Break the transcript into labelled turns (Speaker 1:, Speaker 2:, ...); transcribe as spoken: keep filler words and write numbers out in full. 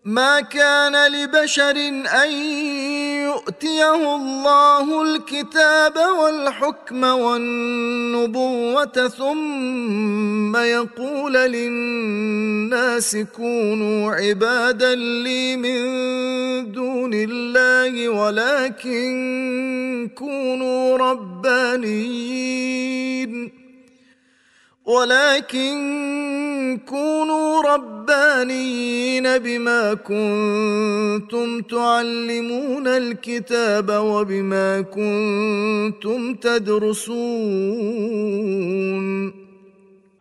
Speaker 1: ما كان لبشر أن يؤتيه الله الكتاب والحكم والنبوة ثم يقول للناس كونوا عبادا لي من دون الله ولكن كونوا ربانيين ولكن كونوا ربانيين بما كنتم تعلمون الكتاب وبما كنتم تدرسون